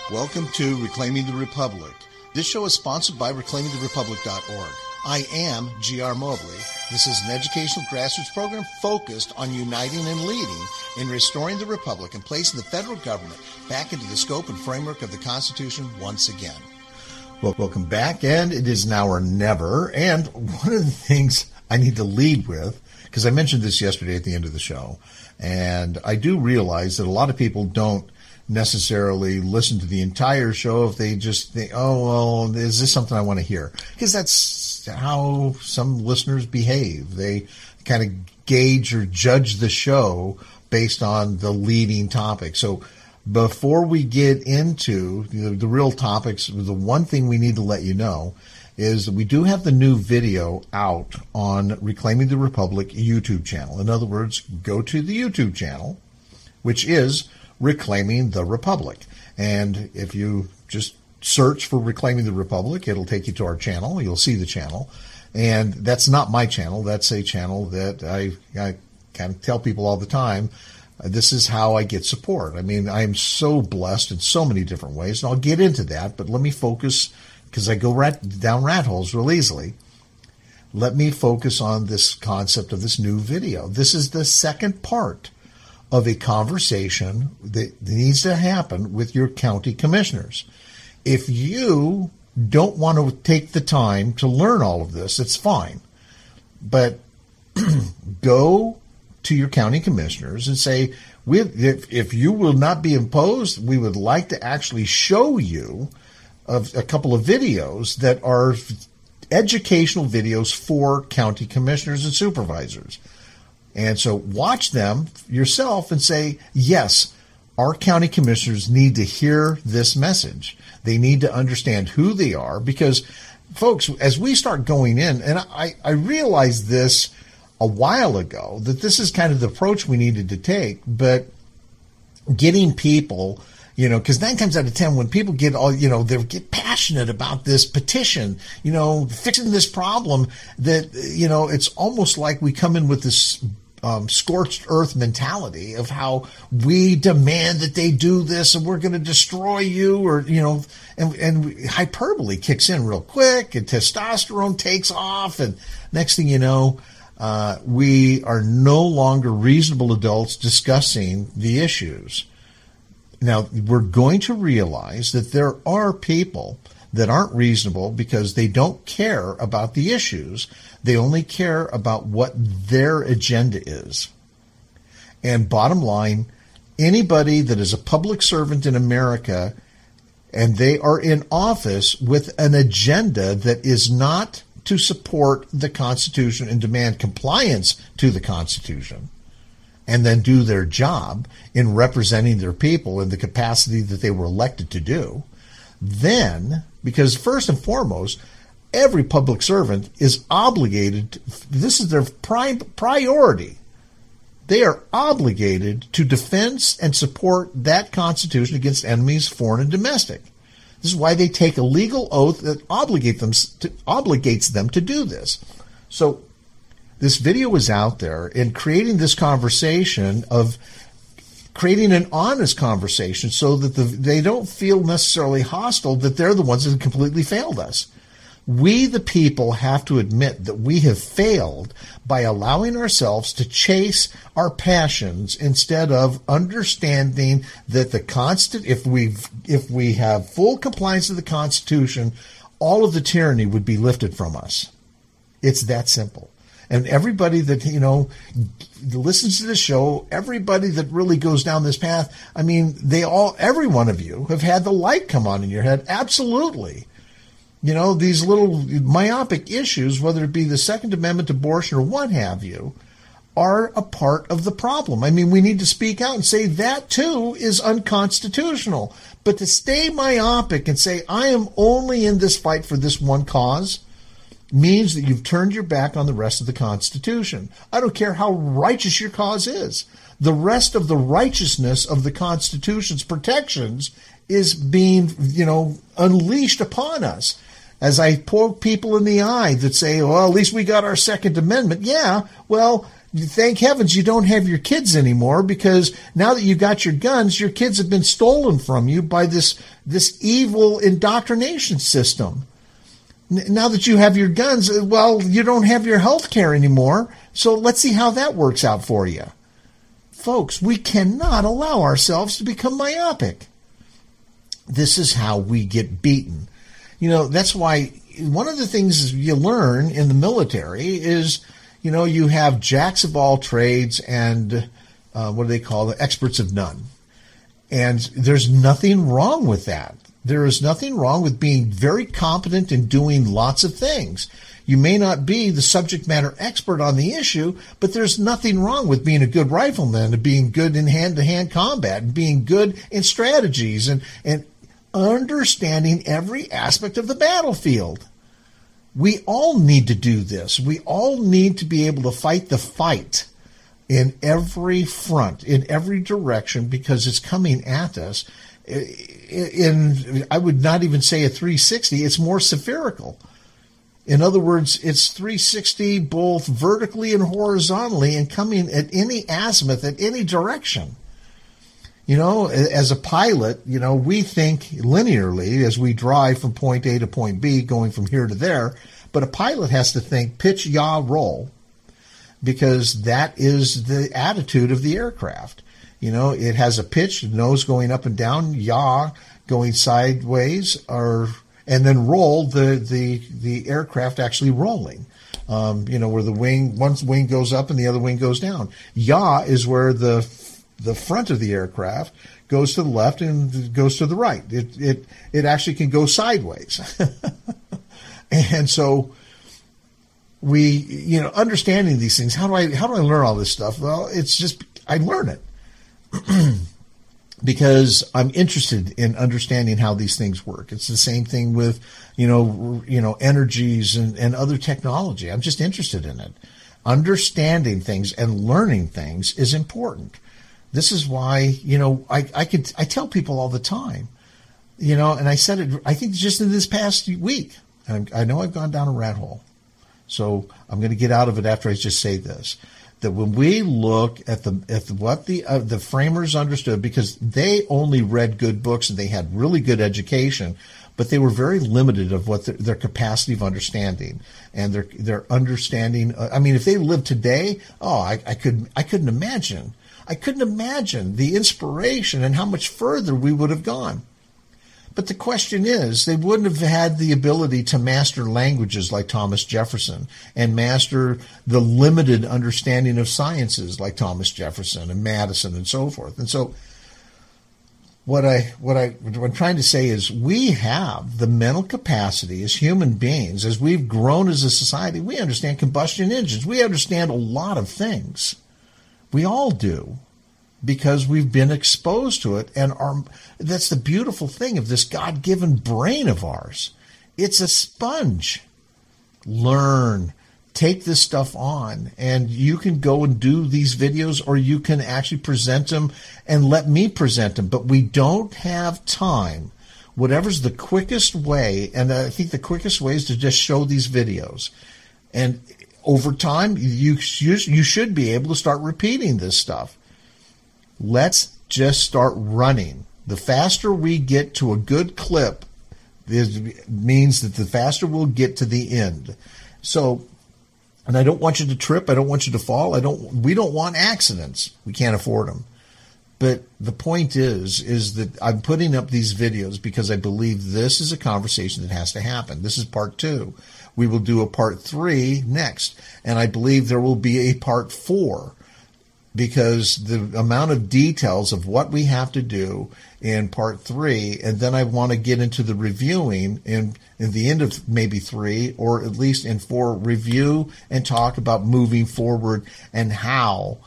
Welcome to Reclaiming the Republic. This show is sponsored by ReclaimingTheRepublic.org. I am G.R. Mobley. This is an educational grassroots program focused on uniting and leading in restoring the Republic and placing the federal government back into the scope and framework of the Constitution once again. Well, welcome back, and it is now or never. And one of the things I need to lead with, because I mentioned this yesterday at the end of the show, and I do realize that a lot of people don't necessarily listen to the entire show if they just think, oh, well, is this something I want to hear? Because that's how some listeners behave. They kind of gauge or judge the show based on the leading topic. So before we get into the real topics, the one thing we need to let you know is that we do have the new video out on Reclaiming the Republic YouTube channel. In other words, go to the YouTube channel, which is Reclaiming the Republic. And if you just search for Reclaiming the Republic, it'll take you to our channel. You'll see the channel. And that's not my channel. That's a channel that I kind of tell people all the time, this is how I get support. I mean, I am so blessed in so many different ways, and I'll get into that, but let me focus, because I go down rat holes real easily. Let me focus on this concept of this new video. This is the second part of a conversation that needs to happen with your county commissioners. If you don't want to take the time to learn all of this, it's fine. But go to your county commissioners and say, if you will not be imposed, we would like to actually show you a couple of videos that are educational videos for county commissioners and supervisors. And so watch them yourself and say, yes, our county commissioners need to hear this message. They need to understand who they are, because, folks, as we start going in, and I realized this a while ago, that this is kind of the approach we needed to take, but getting people, because 9 times out of 10, when people get they get passionate about this petition, fixing this problem, that, it's almost like we come in with this scorched earth mentality of how we demand that they do this and we're going to destroy you, or, and hyperbole kicks in real quick and testosterone takes off. And next thing you know, we are no longer reasonable adults discussing the issues. Now, we're going to realize that there are people that aren't reasonable because they don't care about the issues. They only care about what their agenda is. And bottom line, anybody that is a public servant in America and they are in office with an agenda that is not to support the Constitution and demand compliance to the Constitution, and then do their job in representing their people in the capacity that they were elected to do, then, because first and foremost, every public servant is obligated, this is their prime priority. They are obligated to defend and support that Constitution against enemies, foreign and domestic. This is why they take a legal oath that obligates them to do this. So this video is out there, in creating this conversation of creating an honest conversation so that they don't feel necessarily hostile, that they're the ones that completely failed us. We, the people, have to admit that we have failed by allowing ourselves to chase our passions instead of understanding that if we have full compliance with the Constitution, all of the tyranny would be lifted from us. It's that simple. And everybody that, listens to the show, everybody that really goes down this path, I mean, every one of you have had the light come on in your head. Absolutely. These little myopic issues, whether it be the Second Amendment, abortion, or what have you, are a part of the problem. I mean, we need to speak out and say that too is unconstitutional. But to stay myopic and say, I am only in this fight for this one cause, means that you've turned your back on the rest of the Constitution. I don't care how righteous your cause is. The rest of the righteousness of the Constitution's protections is being, unleashed upon us. As I poke people in the eye that say, well, at least we got our Second Amendment. Yeah, well, Thank heavens you don't have your kids anymore, because now that you got your guns, your kids have been stolen from you by this evil indoctrination system. Now that you have your guns, well, you don't have your health care anymore, so let's see how that works out for you. Folks, we cannot allow ourselves to become myopic. This is how we get beaten. That's why one of the things you learn in the military is, you have jacks of all trades and what do they call the experts of none. And there's nothing wrong with that. There is nothing wrong with being very competent in doing lots of things. You may not be the subject matter expert on the issue, but there's nothing wrong with being a good rifleman and being good in hand-to-hand combat and being good in strategies and understanding every aspect of the battlefield. We all need to do this. We all need to be able to fight the fight in every front, in every direction, because it's coming at us. I would not even say a 360, it's more spherical. In other words, it's 360 both vertically and horizontally and coming at any azimuth, at any direction. As a pilot, we think linearly as we drive from point A to point B, going from here to there, but a pilot has to think pitch, yaw, roll, because that is the attitude of the aircraft. It has a pitch, nose going up and down, yaw going sideways, and then roll, the aircraft actually rolling. Where one wing goes up and the other wing goes down. Yaw is where the front of the aircraft goes to the left and goes to the right. It actually can go sideways. And so we, understanding these things, how do I learn all this stuff? Well, it's just, I learn it. Because I'm interested in understanding how these things work. It's the same thing with, energies and other technology. I'm just interested in it. Understanding things and learning things is important. This is why, I tell people all the time, and I said it, I think just in this past week, I know I've gone down a rat hole, so I'm going to get out of it after I just say this. That when we look at what the framers understood, because they only read good books and they had really good education, but they were very limited of what their capacity of understanding and their understanding. If they lived today, I couldn't imagine. I couldn't imagine the inspiration and how much further we would have gone. But the question is, they wouldn't have had the ability to master languages like Thomas Jefferson and master the limited understanding of sciences like Thomas Jefferson and Madison and so forth. And so what I'm trying to say is we have the mental capacity as human beings, as we've grown as a society, we understand combustion engines. We understand a lot of things. We all do. Because we've been exposed to it, and that's the beautiful thing of this God-given brain of ours. It's a sponge. Learn. Take this stuff on, and you can go and do these videos, or you can actually present them and let me present them. But we don't have time. Whatever's the quickest way, and I think the quickest way is to just show these videos. And over time, you should be able to start repeating this stuff. Let's just start running. The faster we get to a good clip, it means that the faster we'll get to the end. So, and I don't want you to trip. I don't want you to fall. We don't want accidents. We can't afford them. But the point is that I'm putting up these videos because I believe this is a conversation that has to happen. This is part 2. We will do a part 3 next. And I believe there will be a part 4. Because the amount of details of what we have to do in part 3, and then I want to get into the reviewing in the end of maybe 3, or at least in 4, review and talk about moving forward and how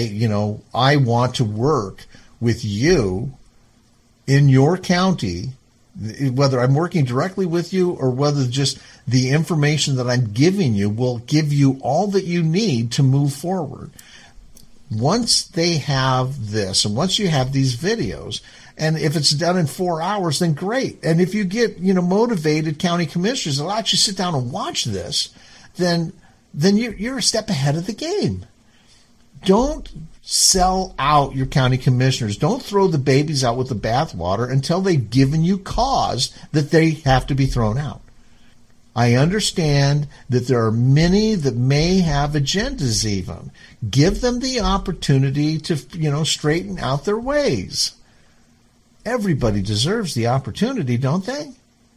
I want to work with you in your county, whether I'm working directly with you or whether just the information that I'm giving you will give you all that you need to move forward. Once they have this, and once you have these videos, and if it's done in 4 hours, then great. And if you get, motivated county commissioners that actually sit down and watch this, then you're a step ahead of the game. Don't sell out your county commissioners. Don't throw the babies out with the bathwater until they've given you cause that they have to be thrown out. I understand that there are many that may have agendas even. Give them the opportunity to, straighten out their ways. Everybody deserves the opportunity, don't they?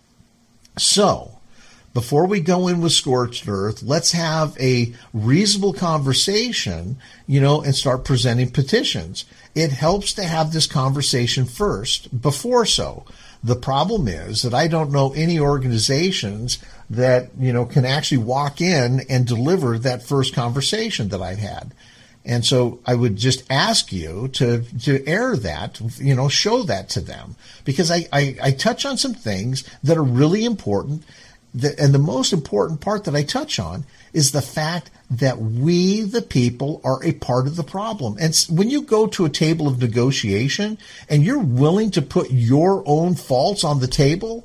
So, before we go in with scorched earth, let's have a reasonable conversation, and start presenting petitions. It helps to have this conversation first before so. The problem is that I don't know any organizations that, can actually walk in and deliver that first conversation that I've had. And so I would just ask you to air that, show that to them, because I touch on some things that are really important. And the most important part that I touch on is the fact that we, the people, are a part of the problem. And when you go to a table of negotiation and you're willing to put your own faults on the table,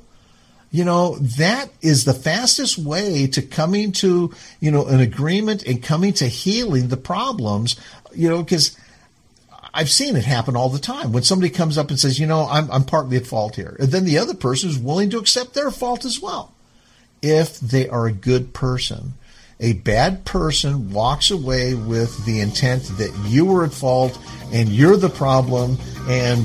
that is the fastest way to coming to, an agreement and coming to healing the problems, because I've seen it happen all the time. When somebody comes up and says, I'm partly at fault here, and then the other person is willing to accept their fault as well. If they are a good person. A bad person walks away with the intent that you were at fault and you're the problem, and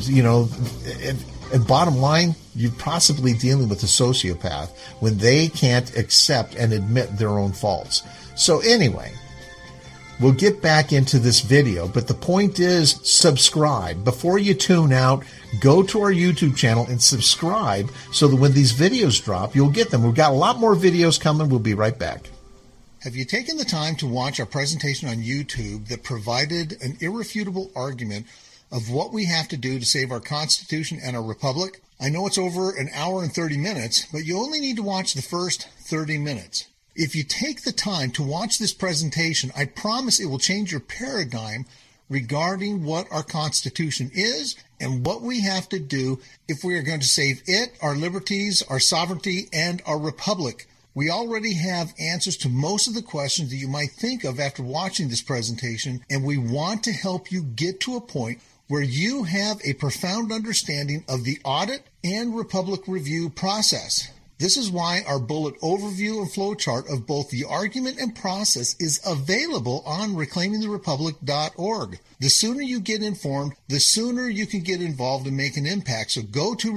bottom line, you're possibly dealing with a sociopath when they can't accept and admit their own faults. So anyway, we'll get back into this video, but the point is subscribe. Before you tune out, go to our YouTube channel and subscribe so that when these videos drop, you'll get them. We've got a lot more videos coming. We'll be right back. Have you taken the time to watch our presentation on YouTube that provided an irrefutable argument of what we have to do to save our Constitution and our Republic? I know it's over an hour and 30 minutes, but you only need to watch the first 30 minutes. If you take the time to watch this presentation, I promise it will change your paradigm regarding what our Constitution is and what we have to do if we are going to save it, our liberties, our sovereignty, and our republic. We already have answers to most of the questions that you might think of after watching this presentation, and we want to help you get to a point where you have a profound understanding of the audit and republic review process. This is why our bullet overview and flowchart of both the argument and process is available on reclaimingtherepublic.org. The sooner you get informed, the sooner you can get involved and make an impact. So go to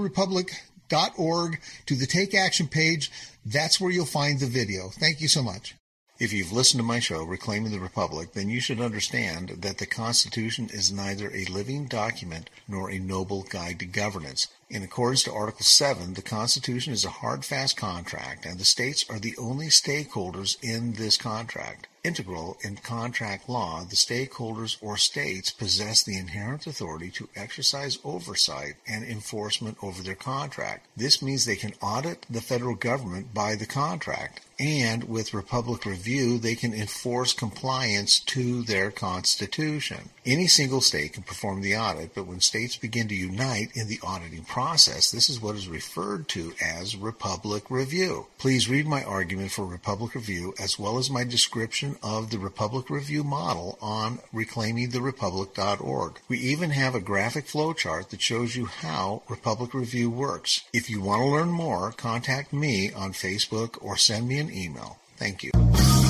reclaimingtherepublic.org to the Take Action page. That's where you'll find the video. Thank you so much. If you've listened to my show, Reclaiming the Republic, then you should understand that the Constitution is neither a living document nor a noble guide to governance. In accordance to Article 7, the Constitution is a hard, fast contract, and the states are the only stakeholders in this contract. Integral in contract law, the stakeholders or states possess the inherent authority to exercise oversight and enforcement over their contract. This means they can audit the federal government by the contract, and with Republic Review, they can enforce compliance to their Constitution. Any single state can perform the audit, but when states begin to unite in the auditing process, this is what is referred to as Republic Review. Please read my argument for Republic Review as well as my description of the Republic Review model on reclaimingtherepublic.org. We even have a graphic flowchart that shows you how Republic Review works. If you want to learn more, contact me on Facebook or send me an email. Thank you.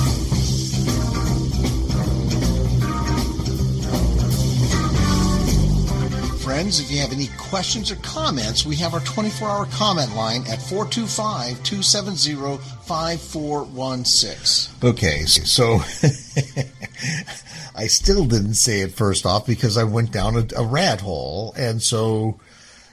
Friends, if you have any questions or comments, we have our 24-hour comment line at 425-270-5416. Okay, so I still didn't say it first off because I went down a rat hole, and so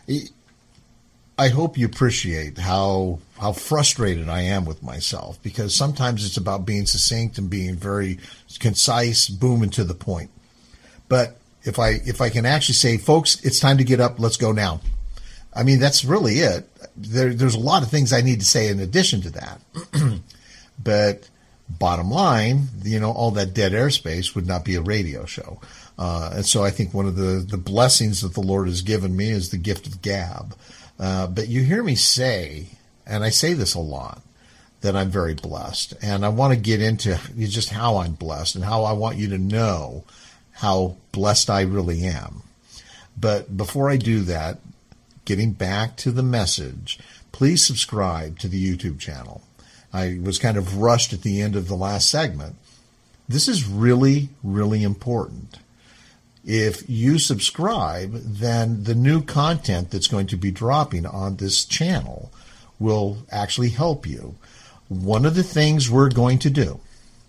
I hope you appreciate how frustrated I am with myself, because sometimes it's about being succinct and being very concise, boom, and to the point. But if I can actually say, folks, it's time to get up, let's go now. I mean, that's really it. There's a lot of things I need to say in addition to that. But bottom line, all that dead airspace would not be a radio show. And so I think one of the blessings that the Lord has given me is the gift of gab. But you hear me say, and I say this a lot, that I'm very blessed. And I want to get into just how I'm blessed and how I want you to know how blessed I really am. But before I do that, getting back to the message, please subscribe to the YouTube channel. I was kind of rushed at the end of the last segment. This is really, really important. If you subscribe, then the new content that's going to be dropping on this channel will actually help you. One of the things we're going to do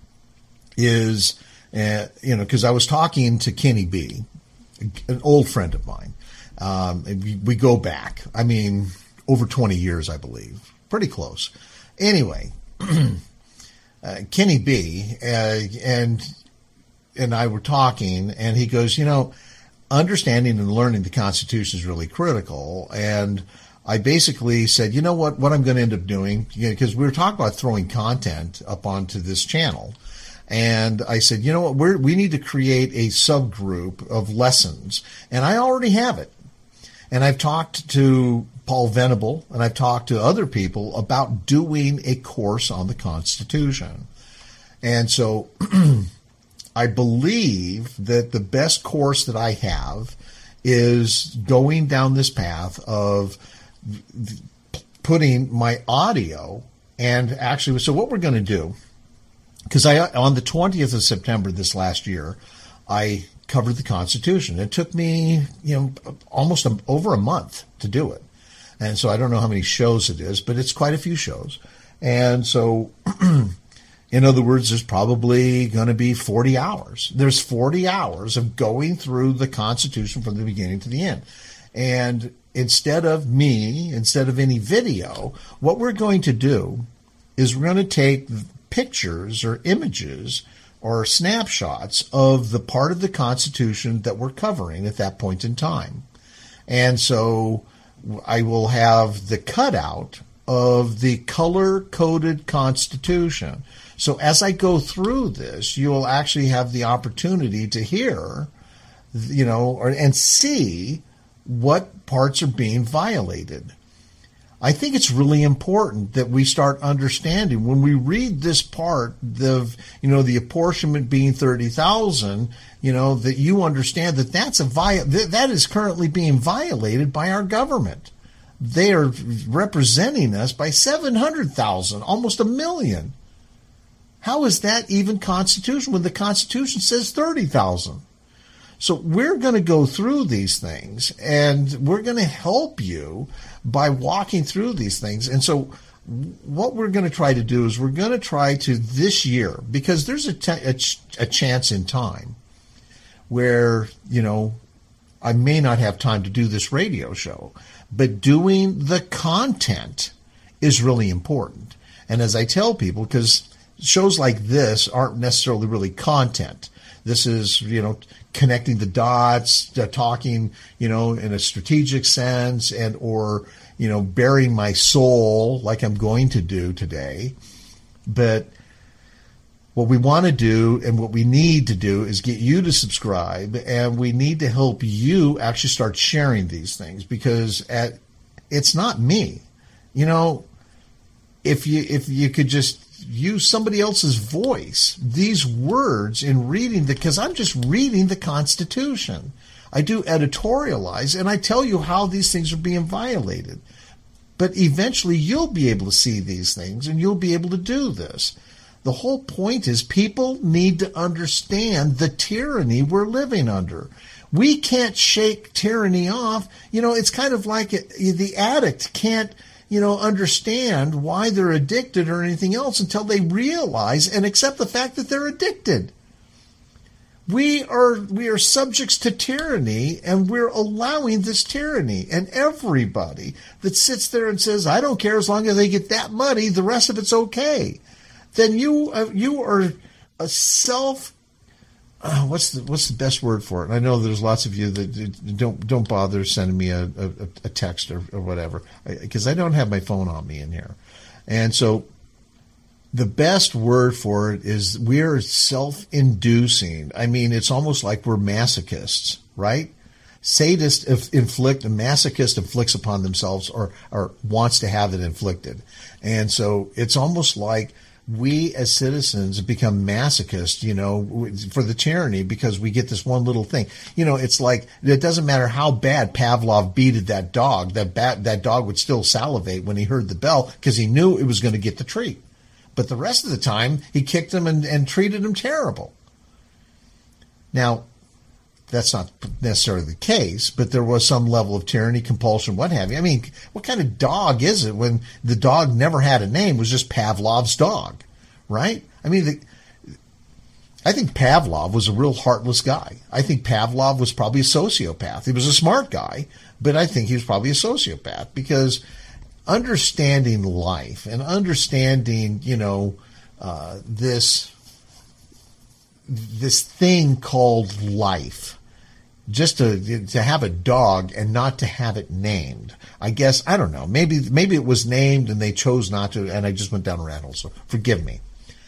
is, because I was talking to Kenny B, an old friend of mine. We go back, over 20 years, I believe. Pretty close. Anyway, Kenny B and I were talking, and he goes, understanding and learning the Constitution is really critical. And I basically said, you know what I'm going to end up doing, because we were talking about throwing content up onto this channel. And I said, you know what, we need to create a subgroup of lessons. And I already have it. And I've talked to Paul Venable, and I've talked to other people about doing a course on the Constitution. And so I believe that the best course that I have is going down this path of putting my audio, and actually, so what we're going to do, because on the 20th of September this last year, I covered the Constitution. It took me, almost over a month to do it. And so I don't know how many shows it is, but it's quite a few shows. And so, in other words, there's probably going to be 40 hours. There's 40 hours of going through the Constitution from the beginning to the end. And instead of any video, what we're going to do is we're going to take pictures or images or snapshots of the part of the Constitution that we're covering at that point in time. And so I will have the cutout of the color-coded Constitution. So as I go through this, you'll actually have the opportunity to hear, and see what parts are being violated. I think it's really important that we start understanding when we read this part of, the apportionment being 30,000, that you understand that that is currently being violated by our government. They are representing us by 700,000, almost 1 million. How is that even constitutional when the Constitution says 30,000? So we're going to go through these things, and we're going to help you by walking through these things. And so what we're going to try to do is we're going to try to this year, because there's a chance in time where, I may not have time to do this radio show, but doing the content is really important. And as I tell people, because shows like this aren't necessarily really content. This is, connecting the dots, talking, in a strategic sense, and or, bearing my soul like I'm going to do today. But what we want to do and what we need to do is get you to subscribe, and we need to help you actually start sharing these things, because it's not me. If you could just use somebody else's voice, these words in reading, because I'm just reading the Constitution. I do editorialize, and I tell you how these things are being violated. But eventually you'll be able to see these things, and you'll be able to do this. The whole point is people need to understand the tyranny we're living under. We can't shake tyranny off. It's kind of like the addict can't understand why they're addicted or anything else until they realize and accept the fact that they're addicted. We are subjects to tyranny, and we're allowing this tyranny. And everybody that sits there and says, I don't care as long as they get that money, the rest of it's okay, then you are a self. What's the best word for it? And I know there's lots of you that don't bother sending me a text or whatever, because I don't have my phone on me in here. And so the best word for it is we're self-inducing. It's almost like we're masochists, right? Sadists inflict, a masochist inflicts upon themselves or wants to have it inflicted. And so it's almost like we as citizens have become masochists, for the tyranny because we get this one little thing. It's like it doesn't matter how bad Pavlov beated that dog. That dog would still salivate when he heard the bell because he knew it was going to get the treat. But the rest of the time, he kicked him and treated him terrible. Now, that's not necessarily the case, but there was some level of tyranny, compulsion, what have you. I mean, what kind of dog is it when the dog never had a name, it was just Pavlov's dog, right? I mean, I think Pavlov was a real heartless guy. I think Pavlov was probably a sociopath. He was a smart guy, but I think he was probably a sociopath because understanding life and understanding, this thing called life, just to have a dog and not to have it named. I guess, I don't know, maybe it was named and they chose not to, and I just went down a rabbit hole, so forgive me.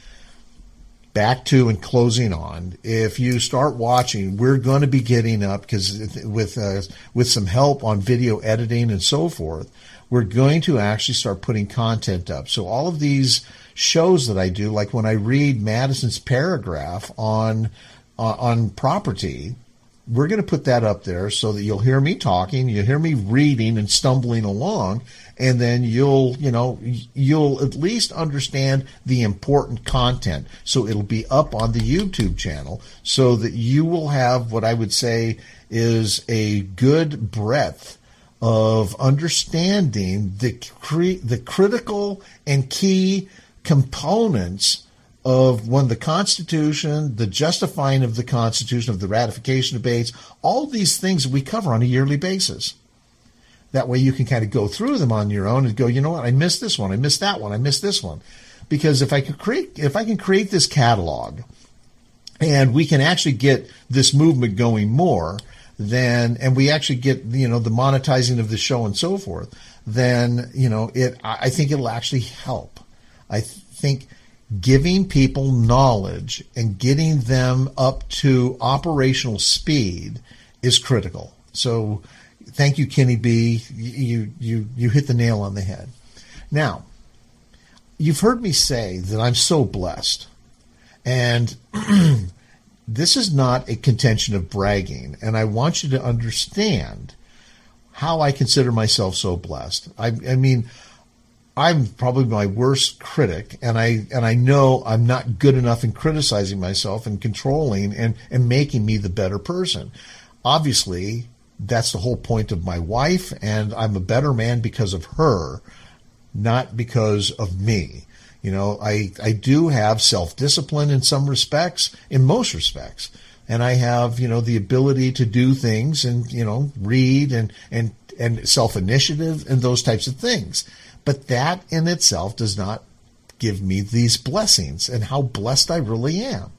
Back to and closing on, if you start watching, we're going to be getting up, because with some help on video editing and so forth, we're going to actually start putting content up. So all of these shows that I do, like when I read Madison's paragraph on property, we're going to put that up there so that you'll hear me talking, you'll hear me reading and stumbling along, and then you'll at least understand the important content. So it'll be up on the YouTube channel so that you will have what I would say is a good breadth of understanding the critical and key components of when the Constitution, the justifying of the Constitution, of the ratification debates, all these things that we cover on a yearly basis. That way you can kind of go through them on your own and go, you know what, I missed this one, I missed that one, I missed this one. Because if I can create this catalog and we can actually get this movement going more, then, and we actually get, the monetizing of the show and so forth, then, I think it'll actually help. I think giving people knowledge and getting them up to operational speed is critical. So thank you, Kenny B. You hit the nail on the head. Now, you've heard me say that I'm so blessed. And this is not a contention of bragging. And I want you to understand how I consider myself so blessed. I mean, I'm probably my worst critic, and I know I'm not good enough in criticizing myself and controlling and making me the better person. Obviously, that's the whole point of my wife, and I'm a better man because of her, not because of me. I do have self-discipline in some respects, in most respects, and I have, the ability to do things and, read and self-initiative and those types of things. But that in itself does not give me these blessings and how blessed I really am.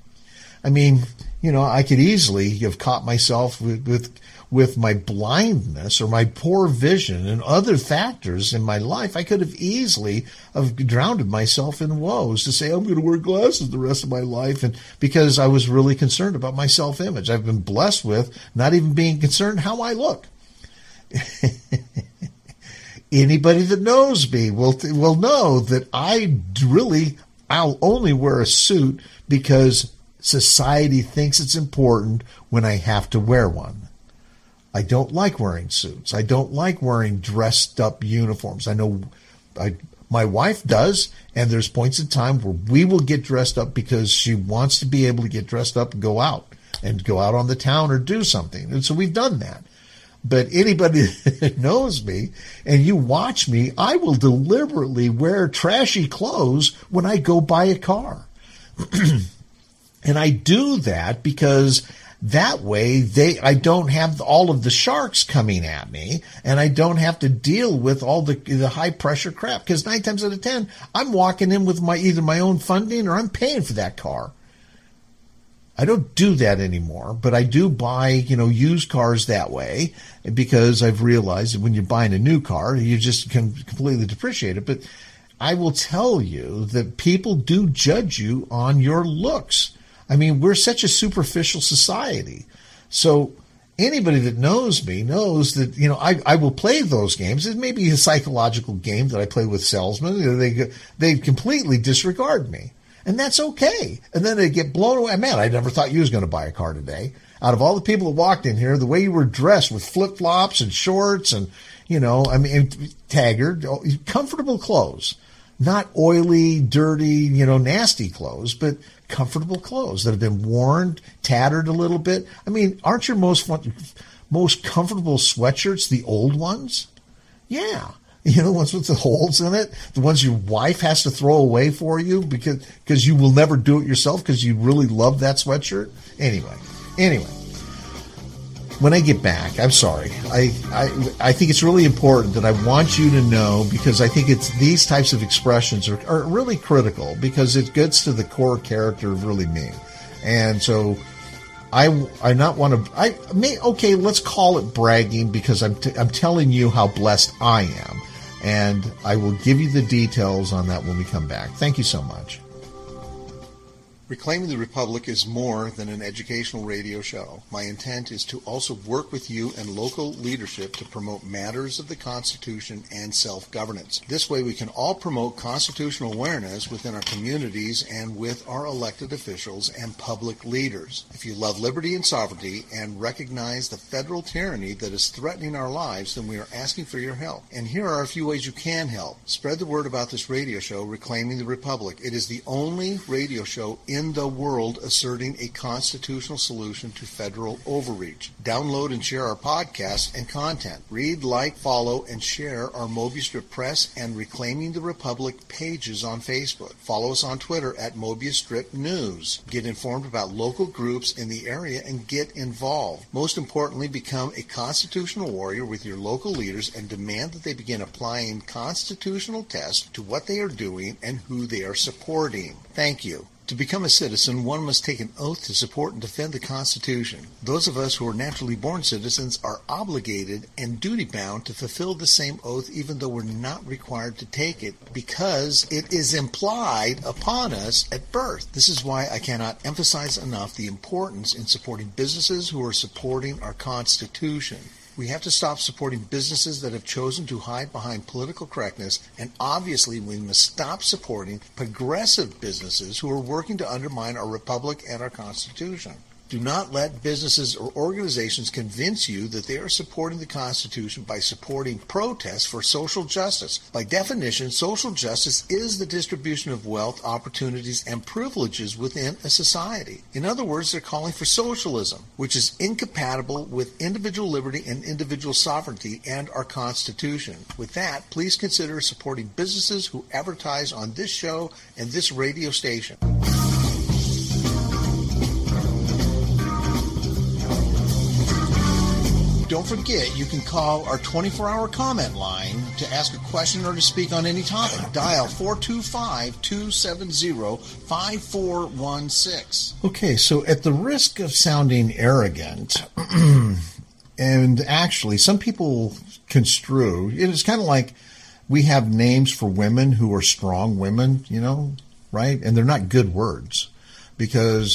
I mean, I could easily have caught myself with my blindness or my poor vision and other factors in my life. I could have easily have drowned myself in woes to say I'm going to wear glasses the rest of my life, and because I was really concerned about my self-image. I've been blessed with not even being concerned how I look. Anybody that knows me will know that I'll only wear a suit because society thinks it's important when I have to wear one. I don't like wearing suits. I don't like wearing dressed up uniforms. I know my wife does, and there's points in time where we will get dressed up because she wants to be able to get dressed up and go out on the town or do something. And so we've done that. But anybody that knows me and you watch me, I will deliberately wear trashy clothes when I go buy a car. And I do that because that way I don't have all of the sharks coming at me, and I don't have to deal with all the high pressure crap. Because 9 times out of 10, I'm walking in with either my own funding or I'm paying for that car. I don't do that anymore, but I do buy, used cars that way because I've realized that when you're buying a new car, you just can completely depreciate it. But I will tell you that people do judge you on your looks. I mean, we're such a superficial society. So anybody that knows me knows that, I will play those games. It may be a psychological game that I play with salesmen. They completely disregard me. And that's okay. And then they get blown away. Man, I never thought you was going to buy a car today. Out of all the people that walked in here, the way you were dressed with flip-flops and shorts and, Taggart, comfortable clothes. Not oily, dirty, nasty clothes, but comfortable clothes that have been worn, tattered a little bit. I mean, aren't your most comfortable sweatshirts the old ones? Yeah. The ones with the holes in it, the ones your wife has to throw away for you because you will never do it yourself because you really love that sweatshirt. Anyway, when I get back, I'm sorry. I think it's really important that I want you to know, because I think it's these types of expressions are really critical because it gets to the core character of really me. And so I not want to, okay, let's call it bragging because I'm telling you how blessed I am. And I will give you the details on that when we come back. Thank you so much. Reclaiming the Republic is more than an educational radio show. My intent is to also work with you and local leadership to promote matters of the Constitution and self-governance. This way we can all promote constitutional awareness within our communities and with our elected officials and public leaders. If you love liberty and sovereignty and recognize the federal tyranny that is threatening our lives, then we are asking for your help. And here are a few ways you can help. Spread the word about this radio show, Reclaiming the Republic. It is the only radio show in the world asserting a constitutional solution to federal overreach. Download and share our podcasts and content. Read, like, follow, and share our Mobius Strip Press and Reclaiming the Republic pages on Facebook. Follow us on Twitter at Mobius Strip News. Get informed about local groups in the area and get involved. Most importantly, become a constitutional warrior with your local leaders and demand that they begin applying constitutional tests to what they are doing and who they are supporting. Thank you. To become a citizen, one must take an oath to support and defend the Constitution. Those of us who are naturally born citizens are obligated and duty-bound to fulfill the same oath even though we're not required to take it because it is implied upon us at birth. This is why I cannot emphasize enough the importance in supporting businesses who are supporting our Constitution. We have to stop supporting businesses that have chosen to hide behind political correctness, and obviously we must stop supporting progressive businesses who are working to undermine our republic and our Constitution. Do not let businesses or organizations convince you that they are supporting the Constitution by supporting protests for social justice. By definition, social justice is the distribution of wealth, opportunities, and privileges within a society. In other words, they're calling for socialism, which is incompatible with individual liberty and individual sovereignty and our Constitution. With that, please consider supporting businesses who advertise on this show and this radio station. Don't forget, you can call our 24-hour comment line to ask a question or to speak on any topic. Dial 425-270-5416. Okay, so at the risk of sounding arrogant, and actually some people construe, it's kind of like we have names for women who are strong women, right? And they're not good words because,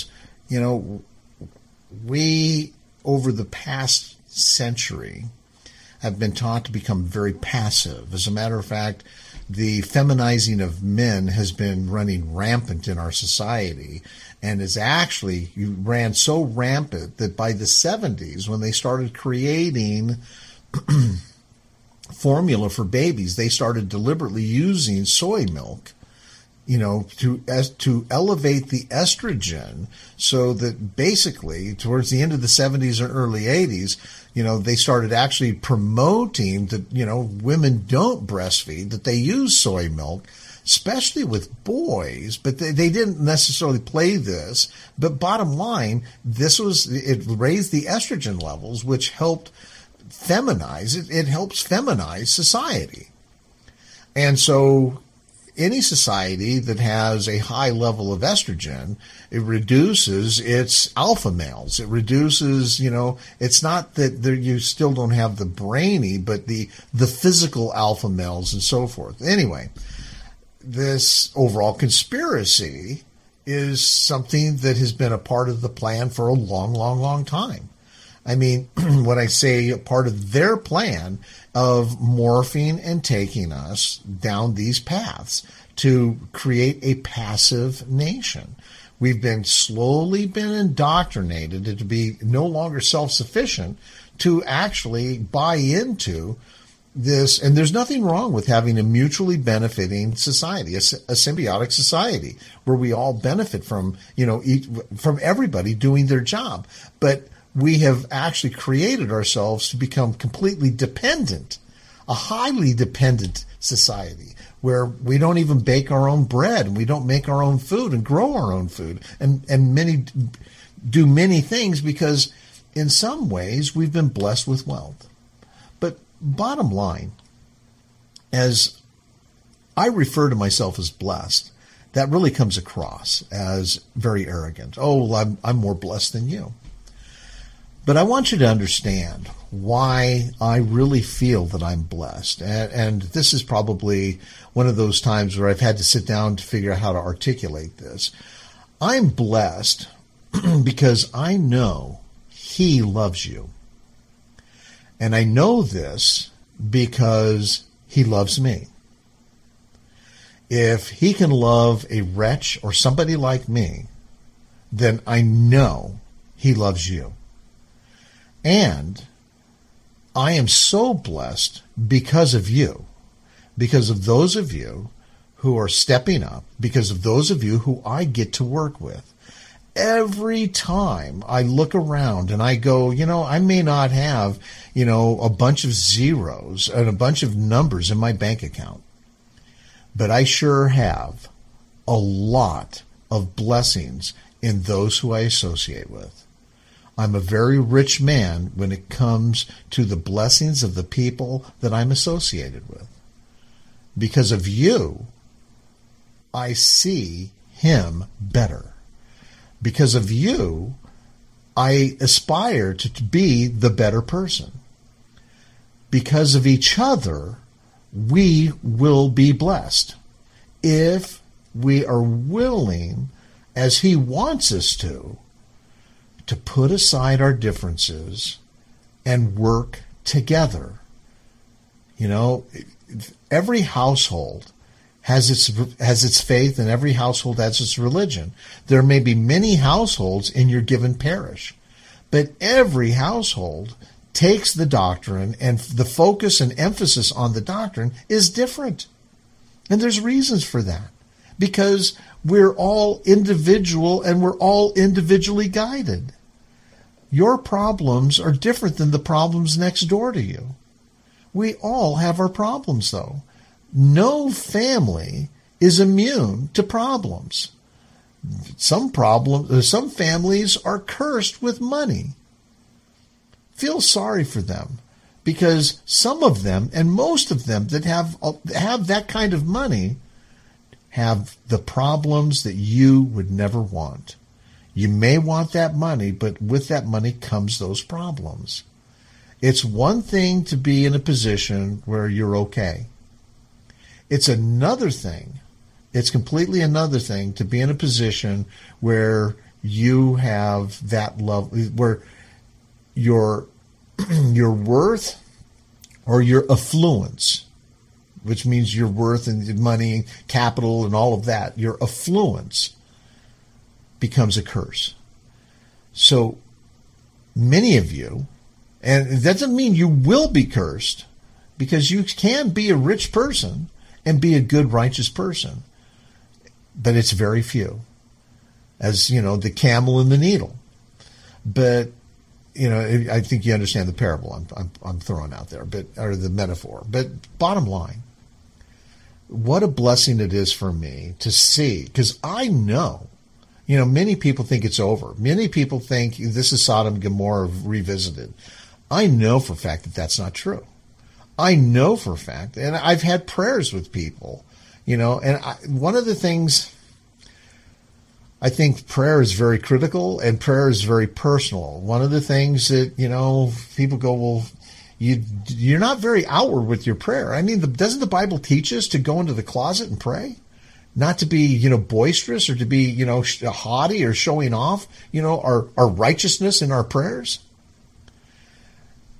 we, over the past century, have been taught to become very passive. As a matter of fact, the feminizing of men has been running rampant in our society, and is actually ran so rampant that by the 70s, when they started creating formula for babies, they started deliberately using soy milk to elevate the estrogen, so that basically towards the end of the 70s or early 80s, they started actually promoting that, women don't breastfeed, that they use soy milk, especially with boys, but they didn't necessarily play this. But bottom line, it raised the estrogen levels, which helped feminize, it helps feminize society. And so any society that has a high level of estrogen, it reduces its alpha males. It reduces, it's not that you still don't have the brainy, but the physical alpha males and so forth. Anyway, this overall conspiracy is something that has been a part of the plan for a long, long, long time. I mean, when I say part of their plan of morphing and taking us down these paths to create a passive nation. We've been slowly indoctrinated to be no longer self-sufficient, to actually buy into this. And there's nothing wrong with having a mutually benefiting society, a symbiotic society where we all benefit from, from everybody doing their job. But we have actually created ourselves to become completely dependent, a highly dependent society where we don't even bake our own bread and we don't make our own food and grow our own food and many do many things because in some ways we've been blessed with wealth. But bottom line, as I refer to myself as blessed, that really comes across as very arrogant. Oh, I'm more blessed than you. But I want you to understand why I really feel that I'm blessed. And this is probably one of those times where I've had to sit down to figure out how to articulate this. I'm blessed because I know He loves you. And I know this because He loves me. If He can love a wretch or somebody like me, then I know He loves you. And I am so blessed because of you, because of those of you who are stepping up, because of those of you who I get to work with. Every time I look around and I go, I may not have, a bunch of zeros and a bunch of numbers in my bank account, but I sure have a lot of blessings in those who I associate with. I'm a very rich man when it comes to the blessings of the people that I'm associated with. Because of you, I see Him better. Because of you, I aspire to be the better person. Because of each other, we will be blessed. If we are willing, as He wants us to put aside our differences and work together. Every household has its faith and every household has its religion. There may be many households in your given parish, but every household takes the doctrine and the focus and emphasis on the doctrine is different. And there's reasons for that because we're all individual and we're all individually guided. Your problems are different than the problems next door to you. We all have our problems, though. No family is immune to problems. Some families are cursed with money. Feel sorry for them because some of them and most of them that have that kind of money have the problems that you would never want. You may want that money, but with that money comes those problems. It's one thing to be in a position where you're okay. It's another thing. It's completely another thing to be in a position where you have that love, where your worth or your affluence, which means your worth and money, capital, and all of that, your affluence becomes a curse. So many of you, and that doesn't mean you will be cursed, because you can be a rich person and be a good, righteous person, but it's very few, as the camel and the needle. But I think you understand the parable I'm throwing out there, or the metaphor. But bottom line, what a blessing it is for me to see, because I know. Many people think it's over. Many people think this is Sodom and Gomorrah revisited. I know for a fact that that's not true. I know for a fact, and I've had prayers with people, one of the things, I think prayer is very critical and prayer is very personal. One of the things that, people go, well, you're not very outward with your prayer. I mean, doesn't the Bible teach us to go into the closet and pray? Not to be, boisterous or to be, haughty or showing off, our righteousness in our prayers.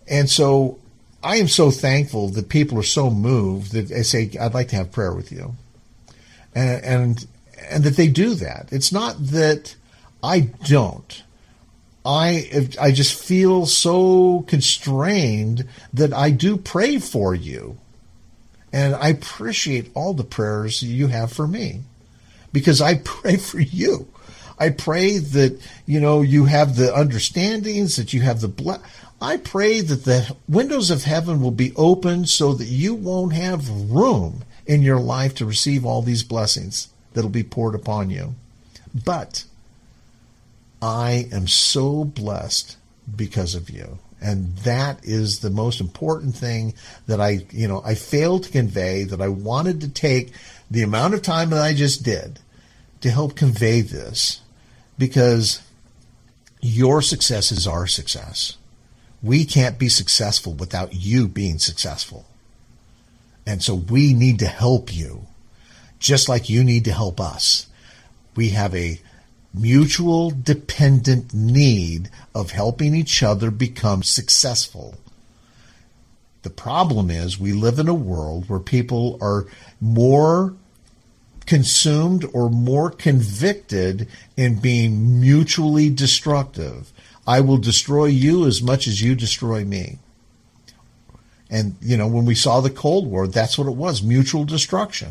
And so I am so thankful that people are so moved that they say, I'd like to have prayer with you. And that they do that. It's not that I don't. I just feel so constrained that I do pray for you. And I appreciate all the prayers you have for me, because I pray for you. I pray that, you have the understandings, that you have the I pray that the windows of heaven will be open so that you won't have room in your life to receive all these blessings that will be poured upon you. But I am so blessed because of you. And that is the most important thing that I failed to convey, that I wanted to take the amount of time that I just did to help convey this, because your success is our success. We can't be successful without you being successful. And so we need to help you, just like you need to help us. We have a mutual dependent need of helping each other become successful. The problem is we live in a world where people are more consumed or more convicted in being mutually destructive. I will destroy you as much as you destroy me. And, when we saw the Cold War, that's what it was, mutual destruction,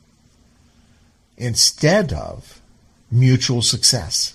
instead of mutual success.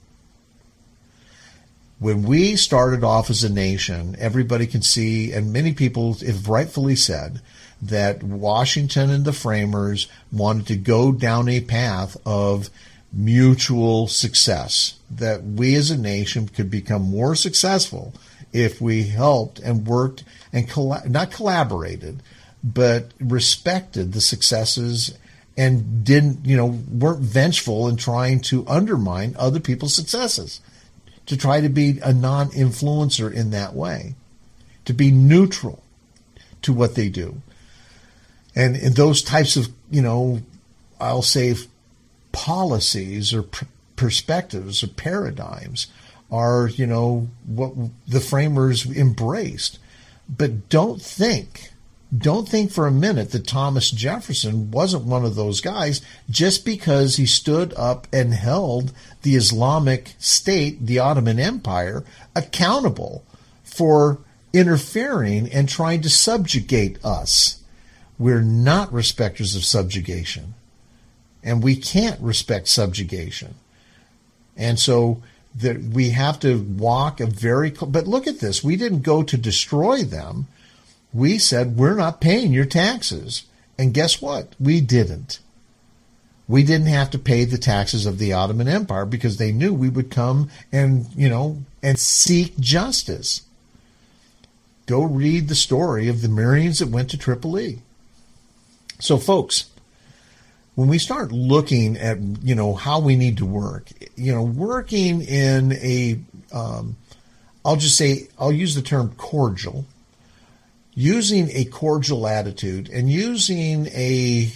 When we started off as a nation, everybody can see, and many people have rightfully said, that Washington and the framers wanted to go down a path of mutual success, that we as a nation could become more successful if we helped and worked and not collaborated, but respected the successes and weren't vengeful in trying to undermine other people's successes, to try to be a non-influencer in that way, to be neutral to what they do. And in those types of, I'll say policies or perspectives or paradigms are, what the framers embraced. But don't think for a minute that Thomas Jefferson wasn't one of those guys just because he stood up and held the Islamic State, the Ottoman Empire, accountable for interfering and trying to subjugate us. We're not respecters of subjugation, and we can't respect subjugation. And so we have to walk but look at this. We didn't go to destroy them. We said, we're not paying your taxes. And guess what? We didn't. We didn't have to pay the taxes of the Ottoman Empire because they knew we would come and seek justice. Go read the story of the Marines that went to Tripoli. So, folks, when we start looking at, how we need to work, working in a, I'll use the term cordial, using a cordial attitude and using a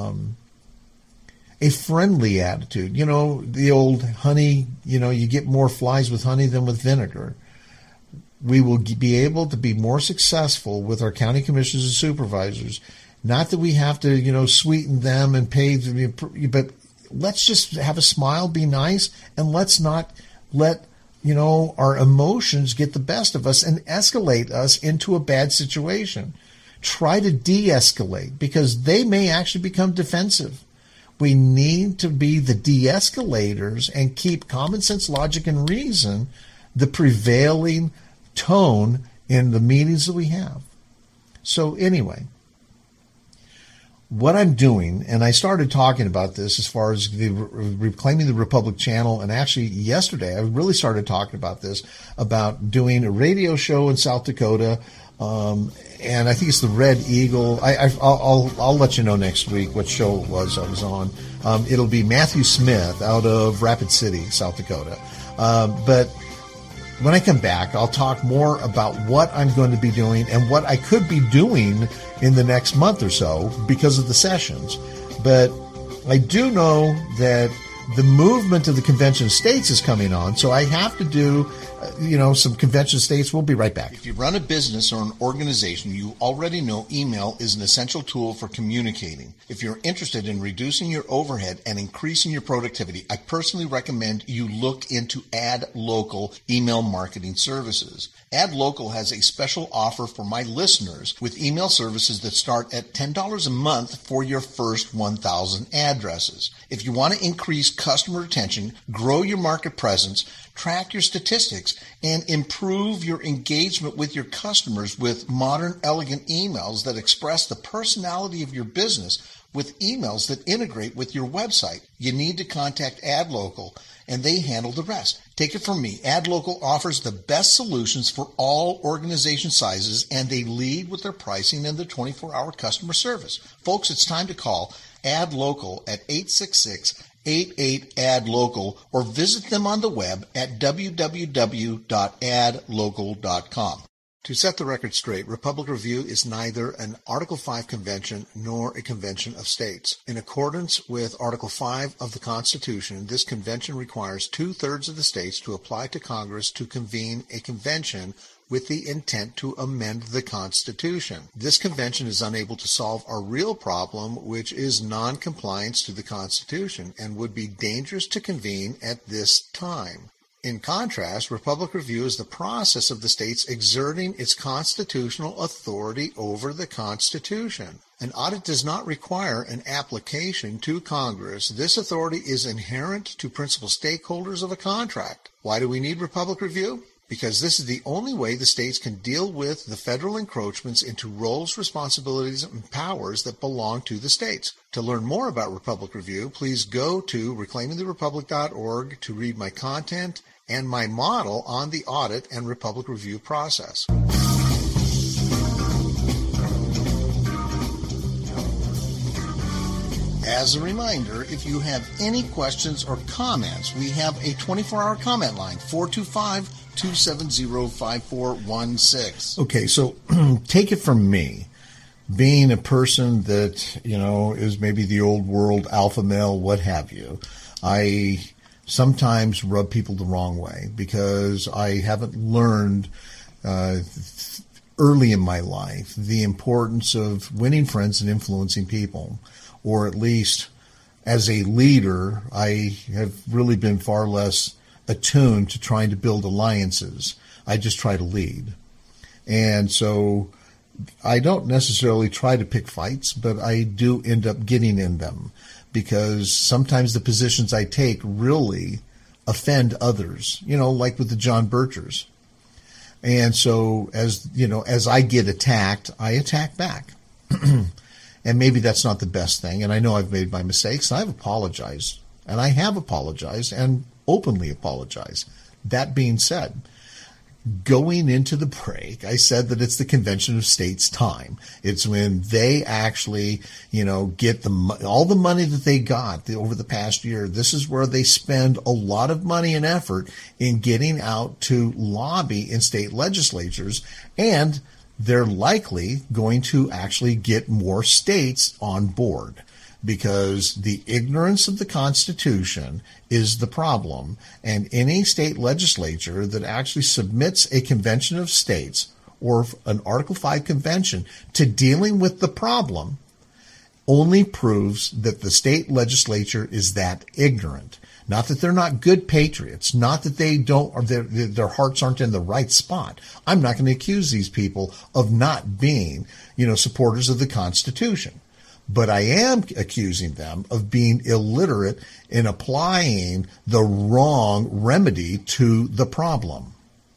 friendly attitude. The old honey, you get more flies with honey than with vinegar. We will be able to be more successful with our county commissioners and supervisors. Not that we have to, sweeten them and pay, but let's just have a smile, be nice, and let's not let, our emotions get the best of us and escalate us into a bad situation. Try to de-escalate, because they may actually become defensive. We need to be the de-escalators and keep common sense, logic, and reason the prevailing tone in the meetings that we have. So anyway, what I'm doing, and I started talking about this as far as the Reclaiming the Republic channel, and actually yesterday I really started talking about this, about doing a radio show in South Dakota, and I think it's the Red Eagle. I'll let you know next week what show it was I was on. It'll be Matthew Smith out of Rapid City, South Dakota. But when I come back, I'll talk more about what I'm going to be doing and what I could be doing in the next month or so because of the sessions. But I do know that the movement of the convention of states is coming on, so I have to do, some convention of states. We'll be right back. If you run a business or an organization, you already know email is an essential tool for communicating. If you're interested in reducing your overhead and increasing your productivity, I personally recommend you look into AdLocal email marketing services. AdLocal has a special offer for my listeners with email services that start at $10 a month for your first 1,000 addresses. If you want to increase customer retention, grow your market presence, track your statistics, and improve your engagement with your customers with modern, elegant emails that express the personality of your business with emails that integrate with your website, you need to contact AdLocal, and they handle the rest. Take it from me. AdLocal offers the best solutions for all organization sizes, and they lead with their pricing and their 24-hour customer service. Folks, it's time to call AdLocal at 866-88-ADLOCAL or visit them on the web at www.adlocal.com. To set the record straight, Republic Review is neither an Article 5 convention nor a convention of states. In accordance with Article 5 of the Constitution, this convention requires 2/3 of the states to apply to Congress to convene a convention with the intent to amend the Constitution. This convention is unable to solve our real problem, which is non-compliance to the Constitution, and would be dangerous to convene at this time. In contrast, Republic Review is the process of the states exerting its constitutional authority over the Constitution. An audit does not require an application to Congress. This authority is inherent to principal stakeholders of a contract. Why do we need Republic Review? Because this is the only way the states can deal with the federal encroachments into roles, responsibilities, and powers that belong to the states. To learn more about Republic Review, please go to reclaimingtherepublic.org to read my content and my model on the audit and Republic Review process. As a reminder, if you have any questions or comments, we have a 24-hour comment line, 425-270-5416. Okay, so take it from me. Being a person that, is maybe the old world alpha male, what have you, I sometimes rub people the wrong way because I haven't learned early in my life the importance of winning friends and influencing people. Or at least as a leader, I have really been far less attuned to trying to build alliances. I just try to lead. And so I don't necessarily try to pick fights, but I do end up getting in them because sometimes the positions I take really offend others, like with the John Birchers. And so as I get attacked, I attack back. And maybe that's not the best thing. And I know I've made my mistakes. And I've apologized. And I have apologized and openly apologized. That being said, going into the break, I said that it's the Convention of States time. It's when they actually, get all the money that they got over the past year. This is where they spend a lot of money and effort in getting out to lobby in state legislatures, and they're likely going to actually get more states on board because the ignorance of the Constitution is the problem. And any state legislature that actually submits a convention of states or an Article 5 convention to dealing with the problem only proves that the state legislature is that ignorant. Not that they're not good patriots, not that they don't, or their hearts aren't in the right spot. I'm not going to accuse these people of not being, supporters of the Constitution. But I am accusing them of being illiterate in applying the wrong remedy to the problem.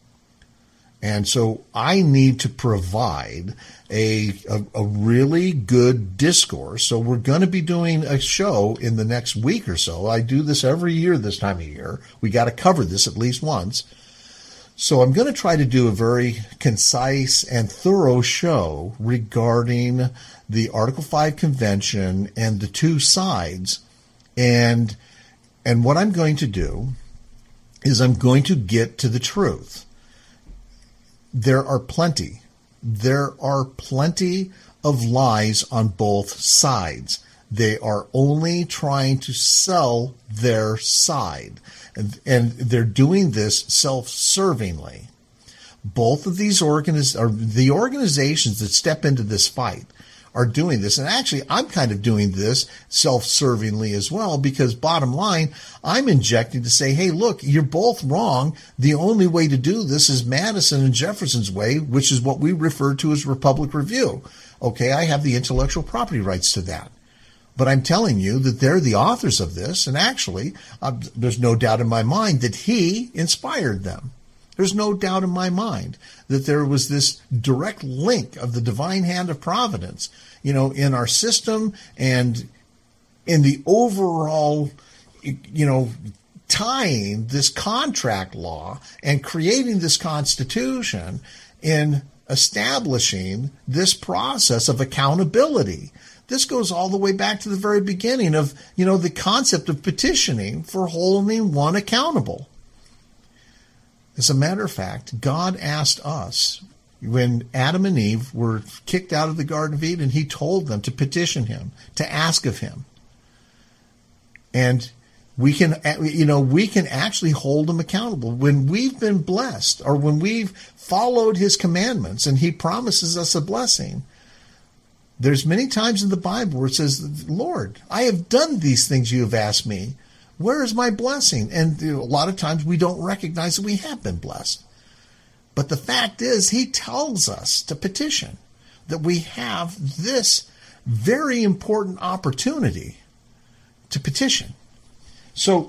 And so I need to provide a really good discourse. So we're going to be doing a show in the next week or so. I do this every year this time of year. We got to cover this at least once. So I'm going to try to do a very concise and thorough show regarding the Article 5 convention and the two sides. And what I'm going to do is I'm going to get to the truth. There are plenty of lies on both sides. They are only trying to sell their side, and they're doing this self-servingly. Both of these the organizations that step into this fight are doing this. And actually, I'm kind of doing this self-servingly as well, because bottom line, I'm injecting to say, hey, look, you're both wrong. The only way to do this is Madison and Jefferson's way, which is what we refer to as Republic Review. Okay, I have the intellectual property rights to that. But I'm telling you that they're the authors of this, and actually, there's no doubt in my mind that he inspired them. There's no doubt in my mind that there was this direct link of the divine hand of providence, in our system and in the overall, tying this contract law and creating this Constitution in establishing this process of accountability. This goes all the way back to the very beginning of, the concept of petitioning for holding one accountable. As a matter of fact, God asked us, when Adam and Eve were kicked out of the Garden of Eden, he told them to petition him, to ask of him. And we can actually hold him accountable. When we've been blessed, or when we've followed his commandments and he promises us a blessing, there's many times in the Bible where it says, Lord, I have done these things you have asked me. Where is my blessing? And a lot of times we don't recognize that we have been blessed. But the fact is, he tells us to petition, that we have this very important opportunity to petition. So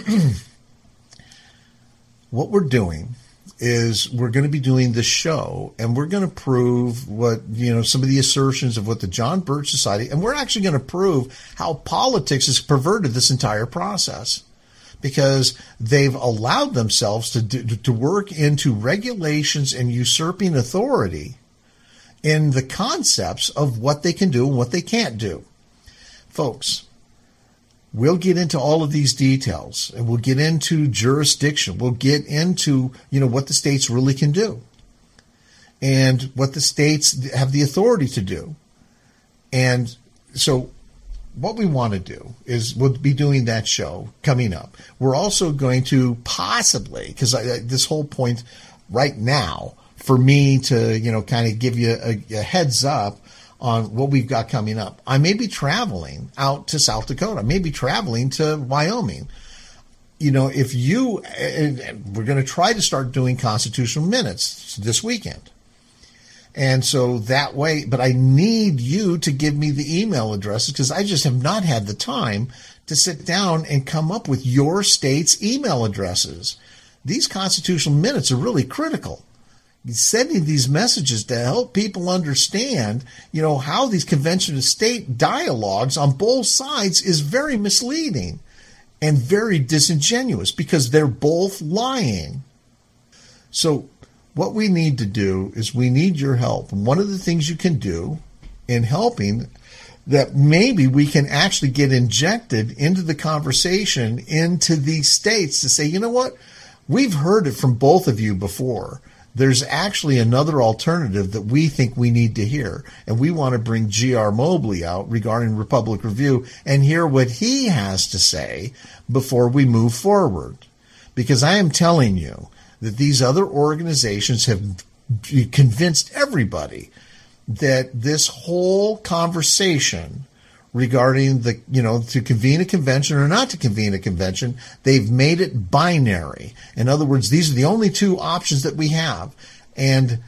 what we're doing is we're going to be doing this show, and we're going to prove what, some of the assertions of what the John Birch Society, and we're actually going to prove how politics has perverted this entire process, because they've allowed themselves to work into regulations and usurping authority in the concepts of what they can do and what they can't do. Folks, we'll get into all of these details, and we'll get into jurisdiction. We'll get into, what the states really can do and what the states have the authority to do. And so what we want to do is we'll be doing that show coming up. We're also going to possibly, because this whole point right now for me to, kind of give you a heads up on what we've got coming up. I may be traveling out to South Dakota. I may be traveling to Wyoming. If we're going to try to start doing constitutional minutes this weekend. And so that way, but I need you to give me the email addresses, because I just have not had the time to sit down and come up with your state's email addresses. These constitutional minutes are really critical. Sending these messages to help people understand, how these convention of state dialogues on both sides is very misleading and very disingenuous, because they're both lying. So what we need to do is we need your help. And one of the things you can do in helping, that maybe we can actually get injected into the conversation into these states to say, you know what, we've heard it from both of you before. There's actually another alternative that we think we need to hear. And we want to bring G.R. Mobley out regarding Republic Review and hear what he has to say before we move forward. Because I am telling you that these other organizations have convinced everybody that this whole conversation regarding to convene a convention or not to convene a convention, they've made it binary. In other words, these are the only two options that we have. And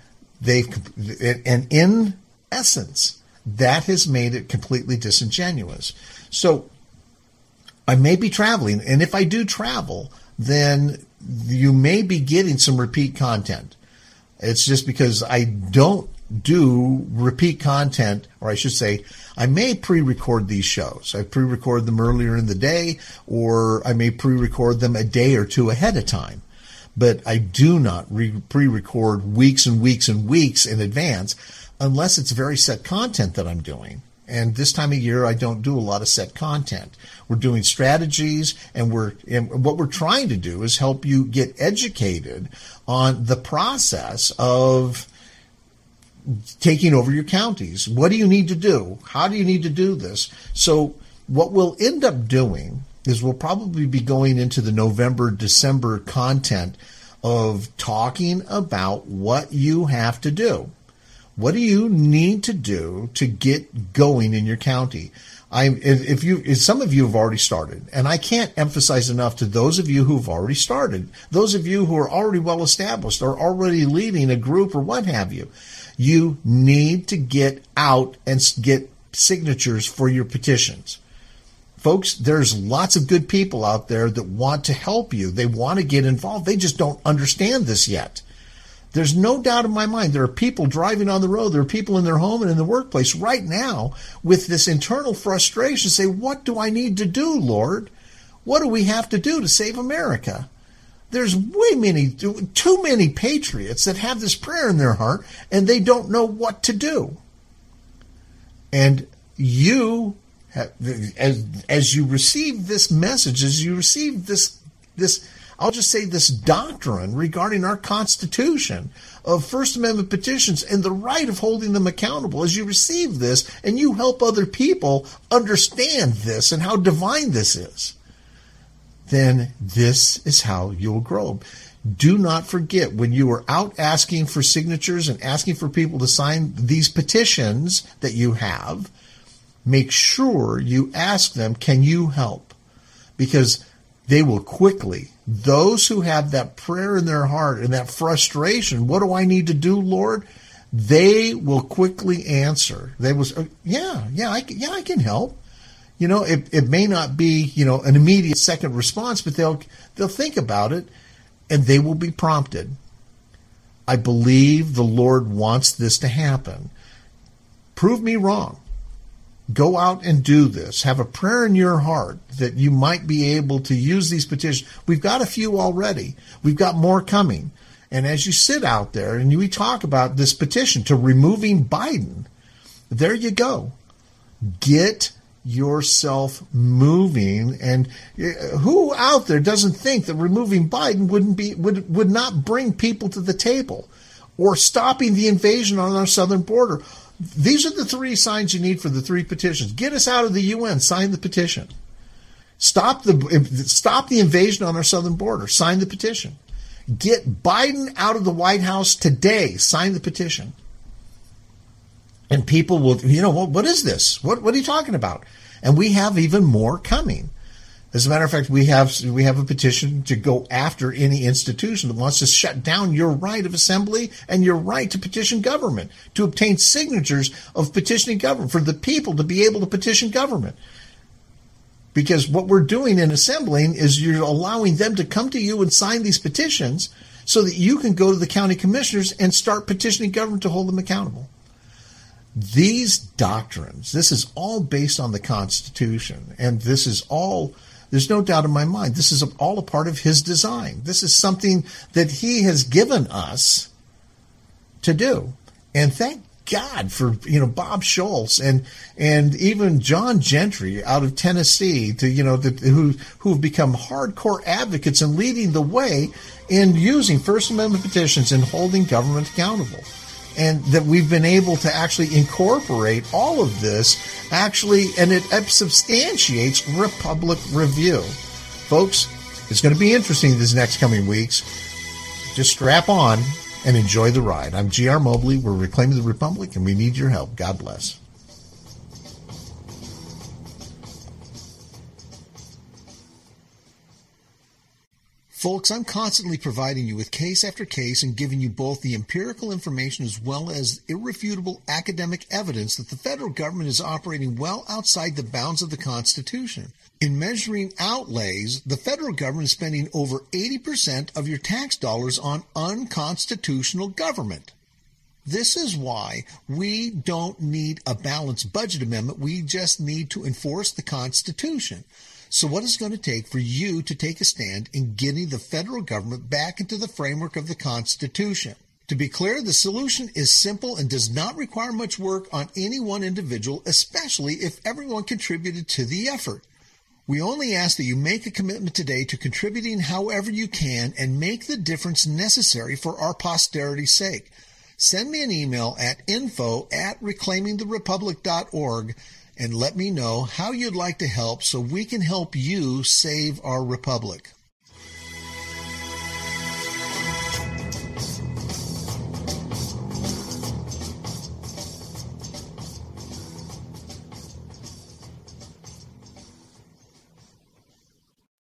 in essence, that has made it completely disingenuous. So I may be traveling, and if I do travel, then you may be getting some repeat content. It's just because I don't do repeat content, or I should say, I may pre-record these shows. I pre-record them earlier in the day, or I may pre-record them a day or two ahead of time. But I do not pre-record weeks and weeks and weeks in advance unless it's very set content that I'm doing. And this time of year, I don't do a lot of set content. We're doing strategies, and what we're trying to do is help you get educated on the process of taking over your counties. What do you need to do? How do you need to do this? So what we'll end up doing is we'll probably be going into the November, December content of talking about what you have to do. What do you need to do to get going in your county? If some of you have already started, and I can't emphasize enough to those of you who've already started, those of you who are already well established or already leading a group or what have you, you need to get out and get signatures for your petitions. Folks, there's lots of good people out there that want to help you. They want to get involved. They just don't understand this yet. There's no doubt in my mind there are people driving on the road, there are people in their home and in the workplace right now with this internal frustration, say, what do I need to do, Lord? What do we have to do to save America? There's too many patriots that have this prayer in their heart and they don't know what to do. And you, as you receive this message, as you receive this I'll just say this doctrine regarding our Constitution of First Amendment petitions and the right of holding them accountable, as you receive this and you help other people understand this and how divine this is, then this is how you'll grow. Do not forget, when you are out asking for signatures and asking for people to sign these petitions that you have, make sure you ask them, can you help? Because they will quickly, those who have that prayer in their heart and that frustration, what do I need to do, Lord? They will quickly answer. They will say, I can help. You know, it may not be, an immediate second response, but they'll think about it and they will be prompted. I believe the Lord wants this to happen. Prove me wrong. Go out and do this. Have a prayer in your heart that you might be able to use these petitions. We've got a few already. We've got more coming. And as you sit out there and we talk about this petition to removing Biden, there you go. Get yourself moving. And who out there doesn't think that removing Biden would not bring people to the table, or stopping the invasion on our southern border? These are the three signs you need for the three petitions. Get us out of the UN. Sign the petition. Stop the invasion on our southern border. Sign the petition. Get Biden out of the White House today. Sign the petition. And people will, what is this? What are you talking about? And we have even more coming. As a matter of fact, we have a petition to go after any institution that wants to shut down your right of assembly and your right to petition government, to obtain signatures of petitioning government, for the people to be able to petition government. Because what we're doing in assembling is you're allowing them to come to you and sign these petitions so that you can go to the county commissioners and start petitioning government to hold them accountable. These doctrines, this is all based on the Constitution, and this is all... There's no doubt in my mind, this is all a part of his design. This is something that he has given us to do. And thank God for, Bob Schultz and even John Gentry out of Tennessee who have become hardcore advocates and leading the way in using First Amendment petitions and holding government accountable. And that we've been able to actually incorporate all of this and it substantiates Republic Review. Folks, it's going to be interesting these next coming weeks. Just strap on and enjoy the ride. I'm G.R. Mobley. We're Reclaiming the Republic, and we need your help. God bless. Folks, I'm constantly providing you with case after case and giving you both the empirical information as well as irrefutable academic evidence that the federal government is operating well outside the bounds of the Constitution. In measuring outlays, the federal government is spending over 80% of your tax dollars on unconstitutional government. This is why we don't need a balanced budget amendment. We just need to enforce the Constitution. So what is it going to take for you to take a stand in getting the federal government back into the framework of the Constitution? To be clear, the solution is simple and does not require much work on any one individual, especially if everyone contributed to the effort. We only ask that you make a commitment today to contributing however you can and make the difference necessary for our posterity's sake. send me an email at info@reclaimingtherepublic.org and let me know how you'd like to help so we can help you save our republic.